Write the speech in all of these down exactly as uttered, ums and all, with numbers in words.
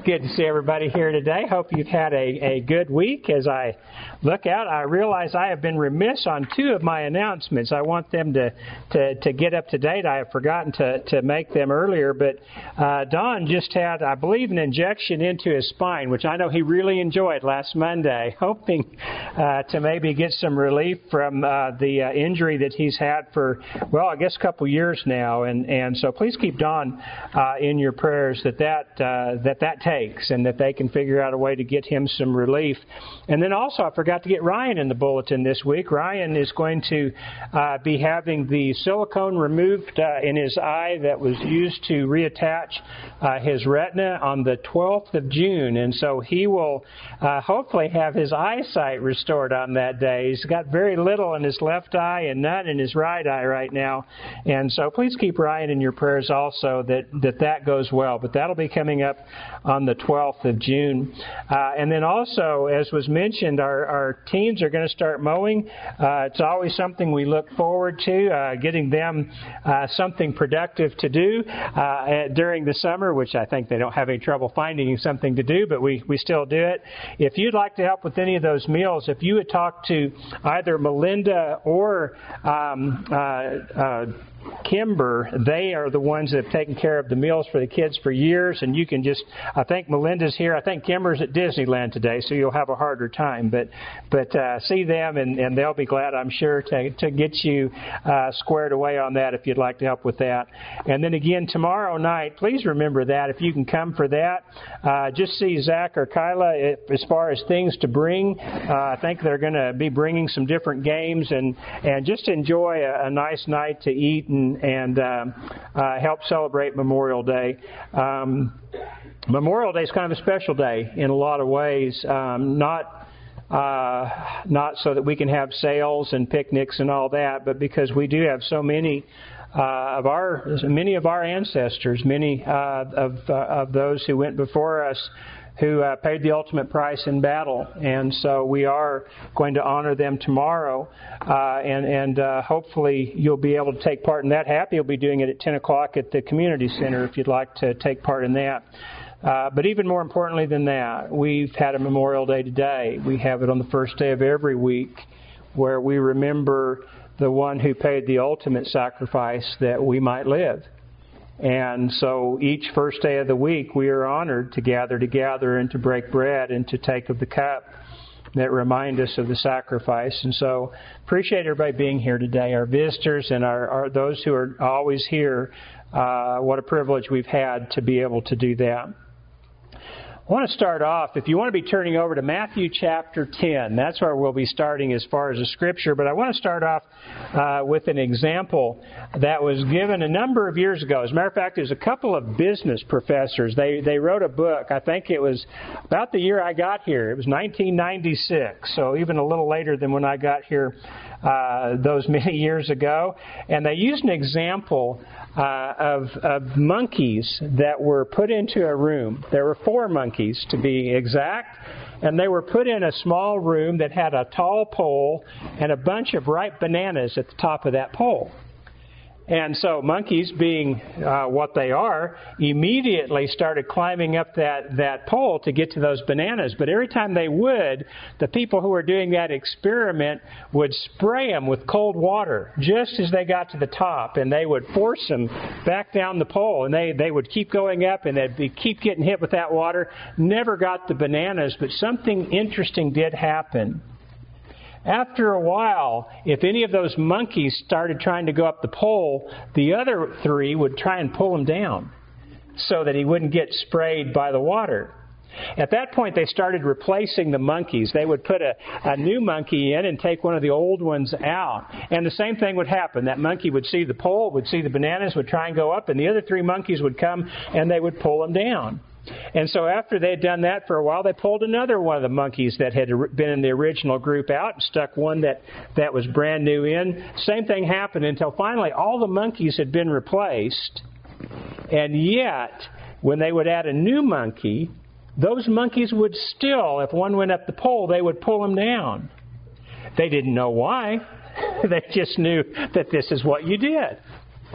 good to see everybody here today. Hope you've had a, a good week. As I look out, I realize I have been remiss on two of my announcements. I want them to, to, to get up to date. I have forgotten to, to make them earlier, but uh, Don just had, I believe, an injection into his spine, which I know he really enjoyed last Monday, hoping uh, to maybe get some relief from uh, the uh, injury that he's had for, well, I guess a couple years now. And, and so please keep Don uh, in your prayers that that, uh, that that takes and that they can figure out a way to get him some relief. And then also I forgot to get Ryan in the bulletin this week. Ryan is going to uh, be having the silicone removed uh, in his eye that was used to reattach uh, his retina on the twelfth of June. And so he will uh, hopefully have his eyesight restored on that day. He's got very little in his left eye and none in his right eye right now. And so please keep Ryan in your prayers also that that, that goes well. But that'll be coming up on the twelfth of June. Uh, and then also, as was mentioned, our, our teams are going to start mowing. Uh, it's always something we look forward to, uh, getting them uh, something productive to do uh, during the summer, which I think they don't have any trouble finding something to do, but we, we still do it. If you'd like to help with any of those meals, if you would talk to either Melinda or um, uh, uh, Kimber, they are the ones that have taken care of the meals for the kids for years, and you can just, I think Melinda's here, I think Kimber's at Disneyland today, so you'll have a harder time, but but uh, see them, and, and they'll be glad, I'm sure, to, to get you uh, squared away on that if you'd like to help with that. And then again, tomorrow night, please remember that, if you can come for that, uh, just see Zach or Kyla if, as far as things to bring. Uh, I think they're going to be bringing some different games, and, and just enjoy a, a nice night to eat and, and uh, uh, help celebrate Memorial Day. Um, Memorial Day is kind of a special day in a lot of ways, um, not uh, not so that we can have sales and picnics and all that, but because we do have so many uh, of our many of our ancestors, many uh, of uh, of those who went before us, who uh, paid the ultimate price in battle. And so we are going to honor them tomorrow. Uh, and and uh, hopefully you'll be able to take part in that. Happy will be doing it at ten o'clock at the community center if you'd like to take part in that. Uh, but even more importantly than that, we've had a Memorial Day today. We have it on the first day of every week where we remember the one who paid the ultimate sacrifice that we might live. And so each first day of the week, we are honored to gather together and to break bread and to take of the cup that remind us of the sacrifice. And so appreciate everybody being here today, our visitors and our, our those who are always here. Uh, what a privilege we've had to be able to do that. I want to start off, if you want to be turning over to Matthew chapter ten, that's where we'll be starting as far as the Scripture, but I want to start off uh, with an example that was given a number of years ago. As a matter of fact, there's a couple of business professors. They they wrote a book, I think it was about the year I got here. It was nineteen ninety-six, so even a little later than when I got here uh, those many years ago. And they used an example uh, of, of monkeys that were put into a room. There were four monkeys, to be exact, and they were put in a small room that had a tall pole and a bunch of ripe bananas at the top of that pole. And so monkeys, being uh, what they are, immediately started climbing up that, that pole to get to those bananas. But every time they would, the people who were doing that experiment would spray them with cold water just as they got to the top. And they would force them back down the pole. And they, they would keep going up and they'd be, keep getting hit with that water. Never got the bananas, but something interesting did happen. After a while, if any of those monkeys started trying to go up the pole, the other three would try and pull him down so that he wouldn't get sprayed by the water. At that point, they started replacing the monkeys. They would put a, a new monkey in and take one of the old ones out. And the same thing would happen. That monkey would see the pole, would see the bananas, would try and go up, and the other three monkeys would come and they would pull him down. And so after they had done that for a while, they pulled another one of the monkeys that had been in the original group out and stuck one that, that was brand new in. Same thing happened until finally all the monkeys had been replaced. And yet, when they would add a new monkey, those monkeys would still, if one went up the pole, they would pull him down. They didn't know why. They just knew that this is what you did.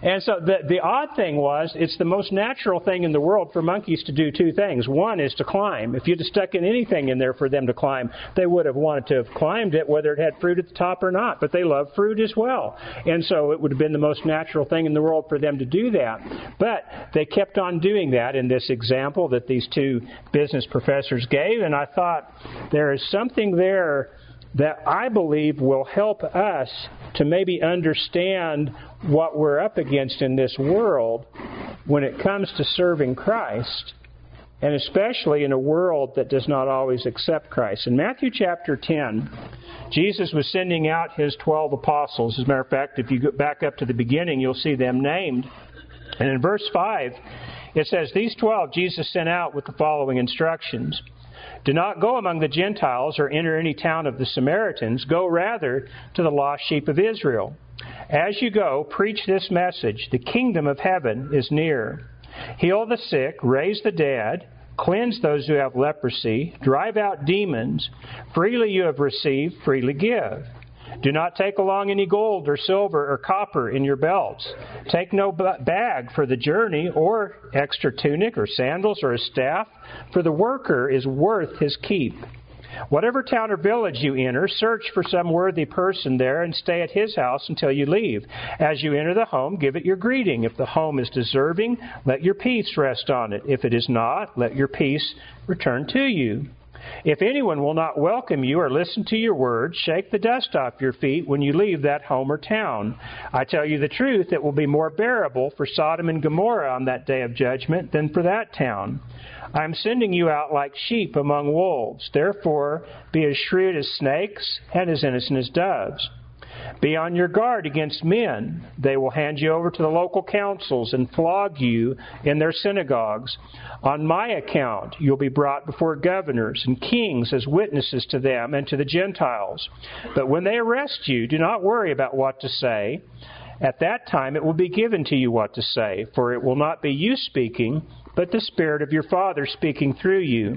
And so the, the odd thing was, it's the most natural thing in the world for monkeys to do two things. One is to climb. If you'd have stuck in anything in there for them to climb, they would have wanted to have climbed it, whether it had fruit at the top or not. But they love fruit as well. And so it would have been the most natural thing in the world for them to do that. But they kept on doing that in this example that these two business professors gave. And I thought, there is something there that I believe will help us to maybe understand what we're up against in this world when it comes to serving Christ, and especially in a world that does not always accept Christ. In Matthew chapter ten, Jesus was sending out His twelve apostles. As a matter of fact, if you go back up to the beginning, you'll see them named. And in verse five, it says, "These twelve Jesus sent out with the following instructions. Do not go among the Gentiles or enter any town of the Samaritans. Go rather to the lost sheep of Israel. As you go, preach this message. The kingdom of heaven is near. Heal the sick, raise the dead, cleanse those who have leprosy, drive out demons. Freely you have received, freely give. Do not take along any gold or silver or copper in your belts. Take no bag for the journey, or extra tunic or sandals or a staff, for the worker is worth his keep. Whatever town or village you enter, search for some worthy person there and stay at his house until you leave. As you enter the home, give it your greeting. If the home is deserving, let your peace rest on it. If it is not, let your peace return to you. If anyone will not welcome you or listen to your words, shake the dust off your feet when you leave that home or town. I tell you the truth, it will be more bearable for Sodom and Gomorrah on that day of judgment than for that town. I am sending you out like sheep among wolves. Therefore, be as shrewd as snakes and as innocent as doves. Be on your guard against men. They will hand you over to the local councils and flog you in their synagogues. On my account, you'll be brought before governors and kings as witnesses to them and to the Gentiles. But when they arrest you, do not worry about what to say. At that time, it will be given to you what to say, for it will not be you speaking, but the Spirit of your Father speaking through you.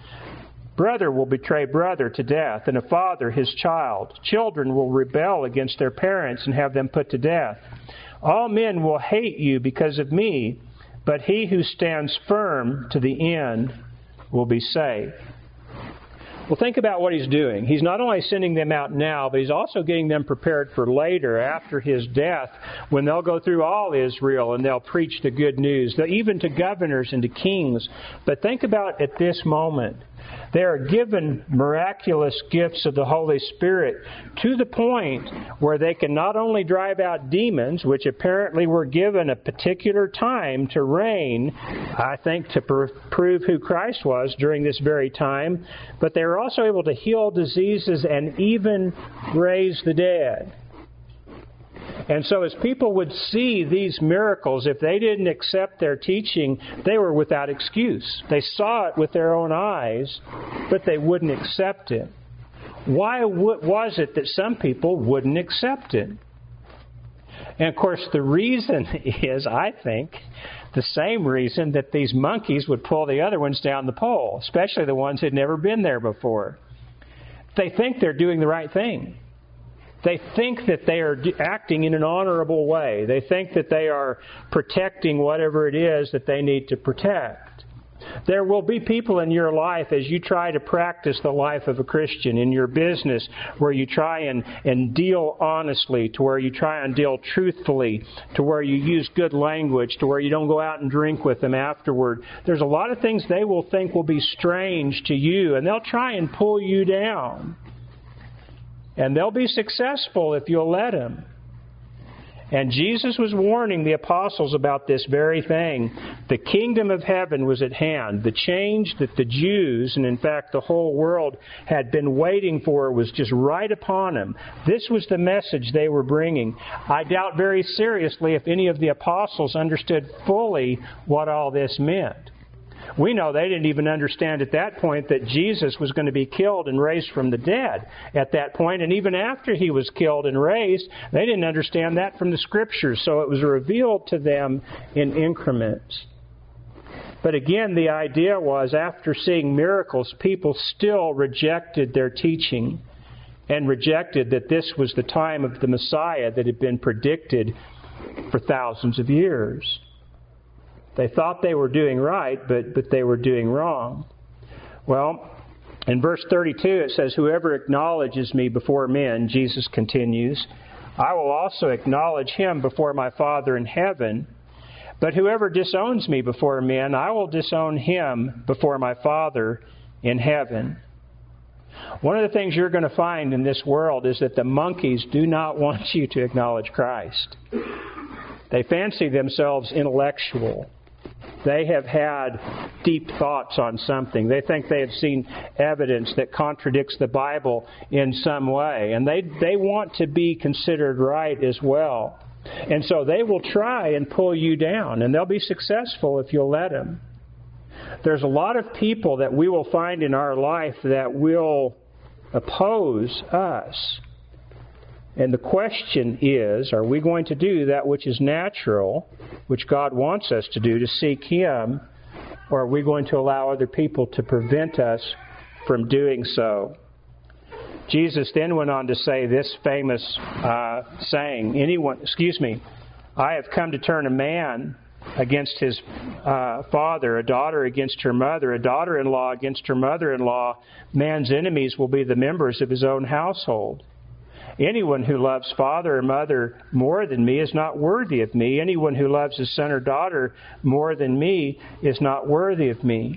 Brother will betray brother to death, and a father his child. Children will rebel against their parents and have them put to death. All men will hate you because of me, but he who stands firm to the end will be saved." Well, think about what He's doing. He's not only sending them out now, but He's also getting them prepared for later, after His death, when they'll go through all Israel and they'll preach the good news, even to governors and to kings. But think about at this moment, they are given miraculous gifts of the Holy Spirit to the point where they can not only drive out demons, which apparently were given a particular time to reign, I think to pr- prove who Christ was during this very time, but they were also able to heal diseases and even raise the dead. And so as people would see these miracles, if they didn't accept their teaching, they were without excuse. They saw it with their own eyes, but they wouldn't accept it. Why w- was it that some people wouldn't accept it? And of course, the reason is, I think, the same reason that these monkeys would pull the other ones down the pole, especially the ones who'd never been there before. They think they're doing the right thing. They think that they are acting in an honorable way. They think that they are protecting whatever it is that they need to protect. There will be people in your life as you try to practice the life of a Christian in your business where you try and, and deal honestly, to where you try and deal truthfully, to where you use good language, to where you don't go out and drink with them afterward. There's a lot of things they will think will be strange to you, and they'll try and pull you down. And they'll be successful if you'll let them. And Jesus was warning the apostles about this very thing. The kingdom of heaven was at hand. The change that the Jews, and in fact the whole world, had been waiting for was just right upon them. This was the message they were bringing. I doubt very seriously if any of the apostles understood fully what all this meant. We know they didn't even understand at that point that Jesus was going to be killed and raised from the dead at that point. And even after He was killed and raised, they didn't understand that from the Scriptures. So it was revealed to them in increments. But again, the idea was, after seeing miracles, people still rejected their teaching and rejected that this was the time of the Messiah that had been predicted for thousands of years. They thought they were doing right, but, but they were doing wrong. Well, in verse thirty-two it says, whoever acknowledges me before men, Jesus continues, I will also acknowledge him before my Father in heaven. But whoever disowns me before men, I will disown him before my Father in heaven. One of the things you're going to find in this world is that the monkeys do not want you to acknowledge Christ. They fancy themselves intellectual. They have had deep thoughts on something. They think they have seen evidence that contradicts the Bible in some way. And they, they want to be considered right as well. And so they will try and pull you down. And they'll be successful if you'll let them. There's a lot of people that we will find in our life that will oppose us. And the question is, are we going to do that which is natural, which God wants us to do, to seek Him, or are we going to allow other people to prevent us from doing so? Jesus then went on to say this famous uh, saying, anyone, excuse me, I have come to turn a man against his uh, father, a daughter against her mother, a daughter-in-law against her mother-in-law. Man's enemies will be the members of his own household. Anyone who loves father or mother more than me is not worthy of me. Anyone who loves his son or daughter more than me is not worthy of me.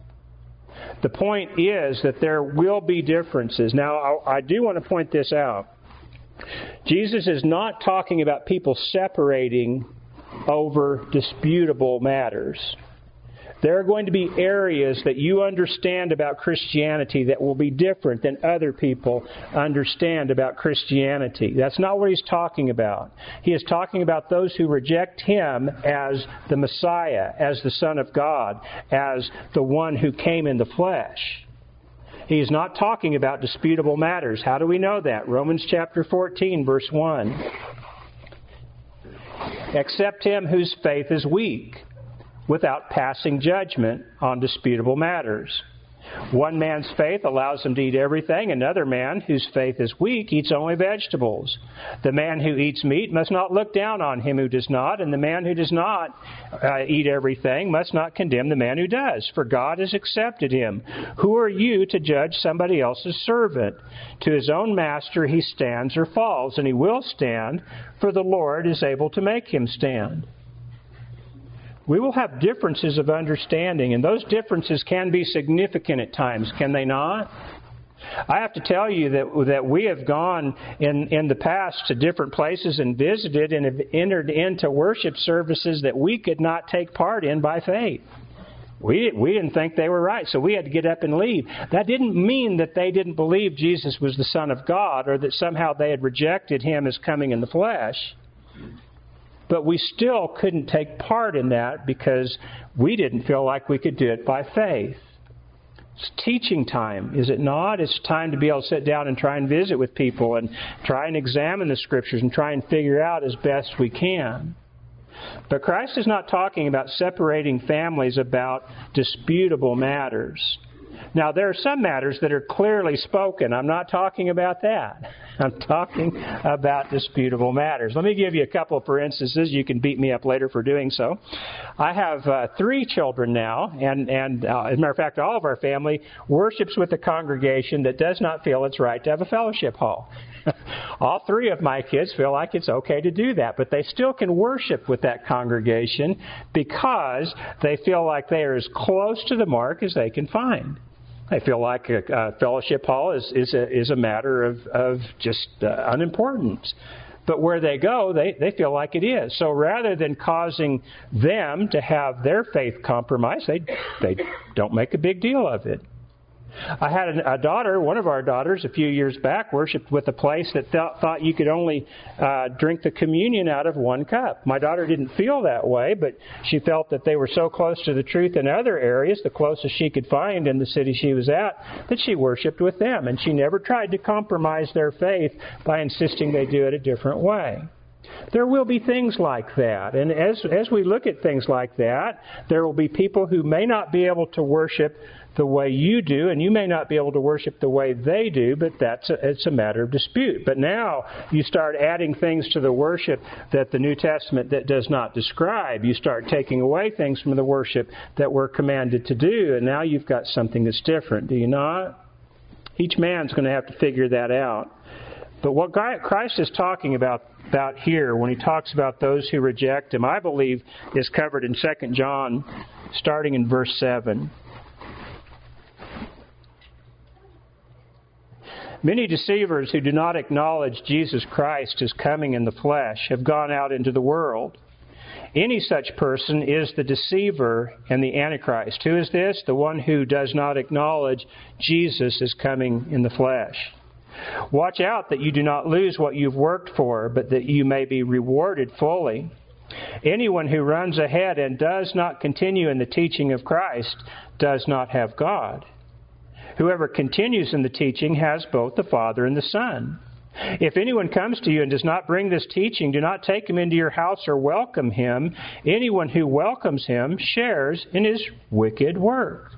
The point is that there will be differences. Now, I, I do want to point this out. Jesus is not talking about people separating over disputable matters. There are going to be areas that you understand about Christianity that will be different than other people understand about Christianity. That's not what He's talking about. He is talking about those who reject Him as the Messiah, as the Son of God, as the one who came in the flesh. He's not talking about disputable matters. How do we know that? Romans chapter fourteen, verse one. Accept him whose faith is weak, without passing judgment on disputable matters. One man's faith allows him to eat everything. Another man, whose faith is weak, eats only vegetables. The man who eats meat must not look down on him who does not, and the man who does not uh, eat everything must not condemn the man who does, for God has accepted him. Who are you to judge somebody else's servant? To his own master he stands or falls, and he will stand, for the Lord is able to make him stand. We will have differences of understanding, and those differences can be significant at times, can they not? I have to tell you that that we have gone in, in the past to different places and visited and have entered into worship services that we could not take part in by faith. We, we didn't think they were right, so we had to get up and leave. That didn't mean that they didn't believe Jesus was the Son of God or that somehow they had rejected Him as coming in the flesh. But we still couldn't take part in that because we didn't feel like we could do it by faith. It's teaching time, is it not? It's time to be able to sit down and try and visit with people and try and examine the Scriptures and try and figure out as best we can. But Christ is not talking about separating families about disputable matters. Now, there are some matters that are clearly spoken. I'm not talking about that. I'm talking about disputable matters. Let me give you a couple for instances. You can beat me up later for doing so. I have uh, three children now, and, and uh, as a matter of fact, all of our family worships with a congregation that does not feel it's right to have a fellowship hall. All three of my kids feel like it's okay to do that, but they still can worship with that congregation because they feel like they are as close to the mark as they can find. They feel like a, a fellowship hall is, is, a, is a matter of, of just uh, unimportance. But where they go, they, they feel like it is. So rather than causing them to have their faith compromised, they, they don't make a big deal of it. I had a daughter, one of our daughters, a few years back, worshipped with a place that th- thought you could only uh, drink the communion out of one cup. My daughter didn't feel that way, but she felt that they were so close to the truth in other areas, the closest she could find in the city she was at, that she worshipped with them. And she never tried to compromise their faith by insisting they do it a different way. There will be things like that. And as as we look at things like that, there will be people who may not be able to worship the way you do, and you may not be able to worship the way they do, but that's a, it's a matter of dispute. But now you start adding things to the worship that the New Testament that does not describe. You start taking away things from the worship that we're commanded to do, and now you've got something that's different, do you not? Each man's going to have to figure that out. But what Christ is talking about, about here when He talks about those who reject Him, I believe is covered in Second John, starting in verse seven. Many deceivers who do not acknowledge Jesus Christ as coming in the flesh have gone out into the world. Any such person is the deceiver and the Antichrist. Who is this? The one who does not acknowledge Jesus as coming in the flesh. Watch out that you do not lose what you've worked for, but that you may be rewarded fully. Anyone who runs ahead and does not continue in the teaching of Christ does not have God. Whoever continues in the teaching has both the Father and the Son. If anyone comes to you and does not bring this teaching, do not take him into your house or welcome him. Anyone who welcomes him shares in his wicked work.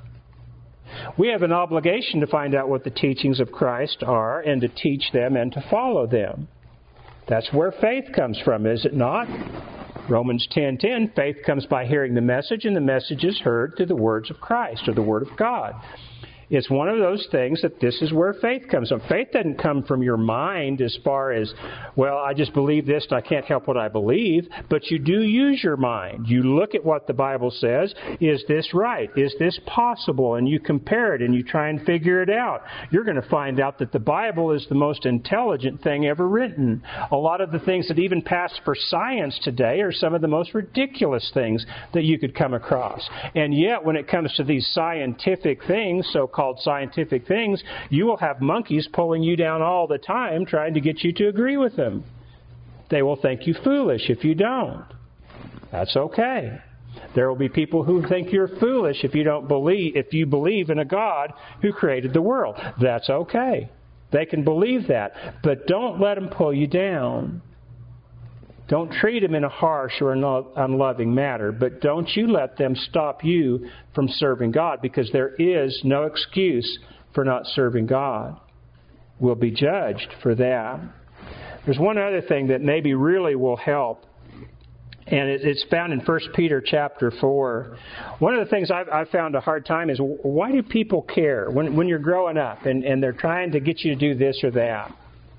We have an obligation to find out what the teachings of Christ are and to teach them and to follow them. That's where faith comes from, is it not? Romans ten ten, faith comes by hearing the message, and the message is heard through the words of Christ or the Word of God. It's one of those things that this is where faith comes from. Faith doesn't come from your mind as far as, well, I just believe this and I can't help what I believe. But you do use your mind. You look at what the Bible says. Is this right? Is this possible? And you compare it and you try and figure it out. You're going to find out that the Bible is the most intelligent thing ever written. A lot of the things that even pass for science today are some of the most ridiculous things that you could come across. And yet, when it comes to these scientific things, so-called called scientific things, you will have monkeys pulling you down all the time trying to get you to agree with them. They will think you foolish if you don't. That's okay. There will be people who think you're foolish if you don't believe, if you believe in a God who created the world. That's okay. They can believe that. But don't let them pull you down. Don't treat them in a harsh or unloving manner, but don't you let them stop you from serving God, because there is no excuse for not serving God. We'll be judged for that. There's one other thing that maybe really will help, and it's found in First Peter chapter four. One of the things I've, I've found a hard time is, why do people care when, when you're growing up and, and they're trying to get you to do this or that?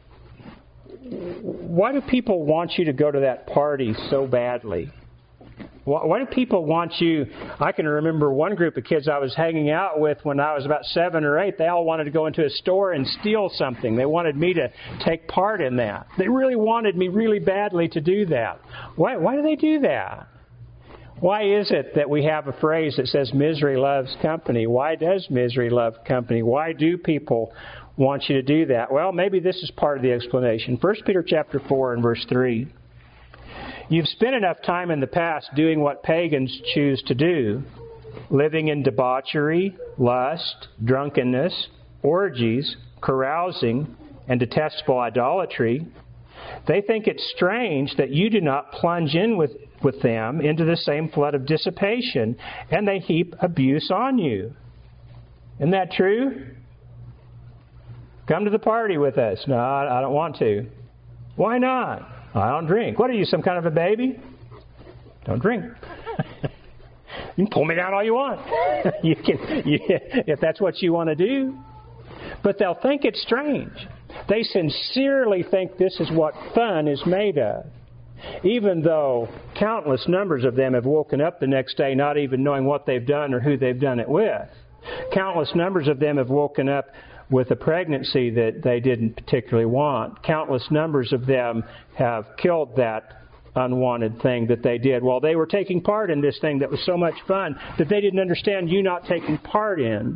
Why do people want you to go to that party so badly? Why, why do people want you? I can remember one group of kids I was hanging out with when I was about seven or eight. They all wanted to go into a store and steal something. They wanted me to take part in that. They really wanted me really badly to do that. Why, why do they do that? Why is it that we have a phrase that says misery loves company? Why does misery love company? Why do people want you to do that? Well, maybe this is part of the explanation. First Peter chapter four and verse three. You've spent enough time in the past doing what pagans choose to do, living in debauchery, lust, drunkenness, orgies, carousing, and detestable idolatry. They think it strange that you do not plunge in with, with them into the same flood of dissipation, and they heap abuse on you. Isn't that true? Come to the party with us. No, I don't want to. Why not? I don't drink. What are you, some kind of a baby? Don't drink. You can pull me down all you want. You can, you, if that's what you want to do. But they'll think it's strange. They sincerely think this is what fun is made of. Even though countless numbers of them have woken up the next day not even knowing what they've done or who they've done it with. Countless numbers of them have woken up with a pregnancy that they didn't particularly want. Countless numbers of them have killed that unwanted thing that they did while they were taking part in this thing that was so much fun that they didn't understand you not taking part in.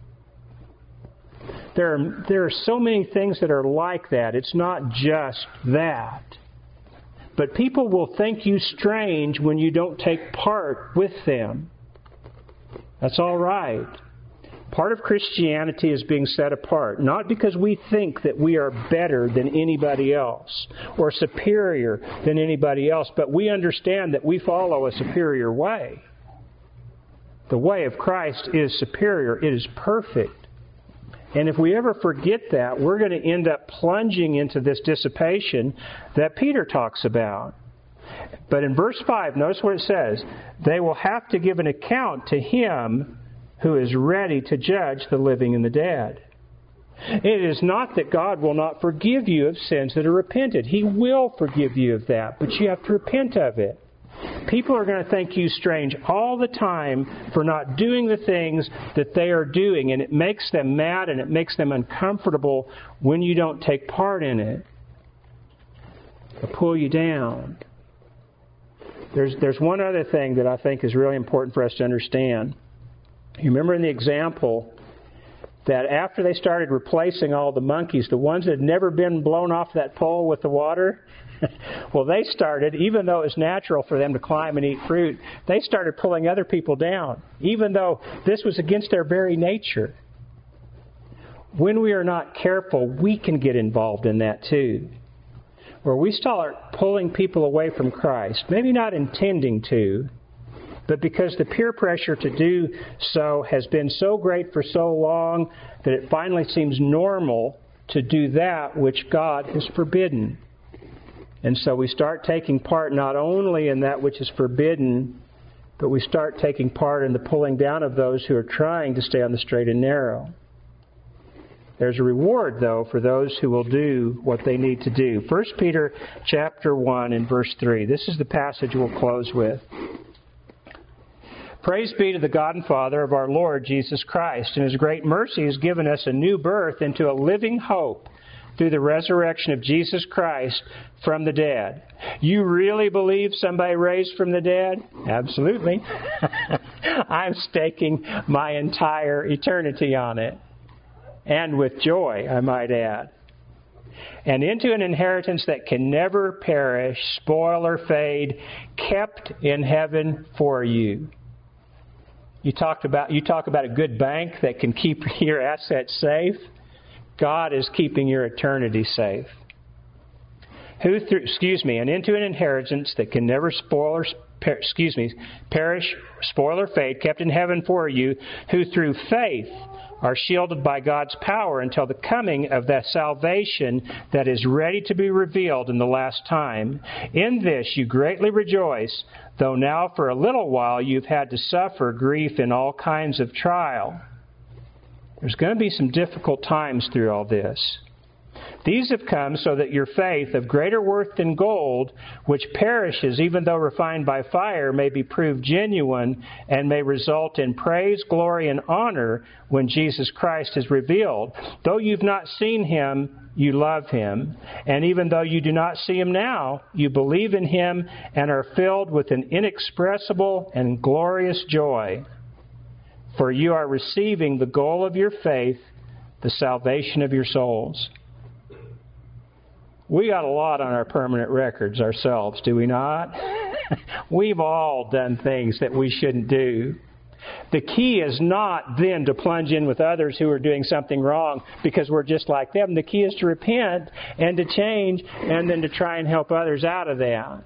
There are, there are so many things that are like that. It's not just that. But people will think you strange when you don't take part with them. That's all right. Part of Christianity is being set apart, not because we think that we are better than anybody else or superior than anybody else, but we understand that we follow a superior way. The way of Christ is superior. It is perfect. And if we ever forget that, we're going to end up plunging into this dissipation that Peter talks about. But in verse five, notice what it says. They will have to give an account to Him who is ready to judge the living and the dead. It is not that God will not forgive you of sins that are repented. He will forgive you of that, but you have to repent of it. People are going to think you strange all the time for not doing the things that they are doing, and it makes them mad and it makes them uncomfortable when you don't take part in it. They'll pull you down. There's, there's one other thing that I think is really important for us to understand. You remember in the example that after they started replacing all the monkeys, the ones that had never been blown off that pole with the water, well, they started, even though it was natural for them to climb and eat fruit, they started pulling other people down, even though this was against their very nature. When we are not careful, we can get involved in that too, where we start pulling people away from Christ, maybe not intending to, but because the peer pressure to do so has been so great for so long that it finally seems normal to do that which God has forbidden. And so we start taking part not only in that which is forbidden, but we start taking part in the pulling down of those who are trying to stay on the straight and narrow. There's a reward, though, for those who will do what they need to do. First Peter chapter one and verse three. This is the passage we'll close with. Praise be to the God and Father of our Lord Jesus Christ. In His great mercy has given us a new birth into a living hope through the resurrection of Jesus Christ from the dead. You really believe somebody raised from the dead? Absolutely. I'm staking my entire eternity on it. And with joy, I might add. And into an inheritance that can never perish, spoil or fade, kept in heaven for you. You talked about you talk about a good bank that can keep your assets safe. God is keeping your eternity safe. Who through excuse me, and into an inheritance that can never spoil or per, excuse me, perish, spoil or fade, kept in heaven for you, who through faith are shielded by God's power until the coming of that salvation that is ready to be revealed in the last time. In this you greatly rejoice, though now for a little while you've had to suffer grief in all kinds of trial. There's going to be some difficult times through all this. These have come so that your faith, of greater worth than gold, which perishes even though refined by fire, may be proved genuine and may result in praise, glory, and honor when Jesus Christ is revealed. Though you've not seen Him, you love Him. And even though you do not see Him now, you believe in Him and are filled with an inexpressible and glorious joy. For you are receiving the goal of your faith, the salvation of your souls. We got a lot on our permanent records ourselves, do we not? We've all done things that we shouldn't do. The key is not then to plunge in with others who are doing something wrong because we're just like them. The key is to repent and to change and then to try and help others out of that.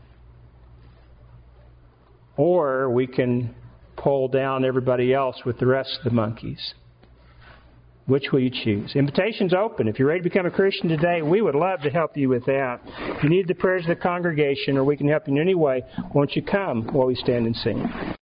Or we can pull down everybody else with the rest of the monkeys. Which will you choose? Invitation's open. If you're ready to become a Christian today, we would love to help you with that. If you need the prayers of the congregation or we can help you in any way, won't you come while we stand and sing?